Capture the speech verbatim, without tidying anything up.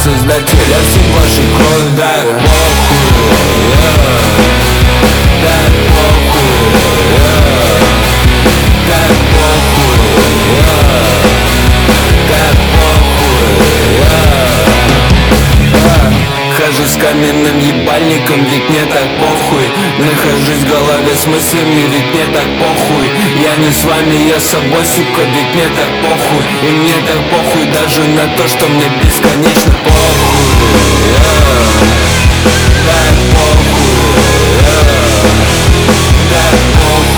создателя всех ваших кровь. Да похуй, да похуй, да похуй, да похуй. Хожу с каменным ебальником, ведь мне так похуй. Нахожусь в голове с мыслями, ведь мне так похуй. Я не с вами, я с собой, сука, ведь мне так похуй. И мне так похуй даже на то, что мне бесконечно похуй. Так похуй, так похуй.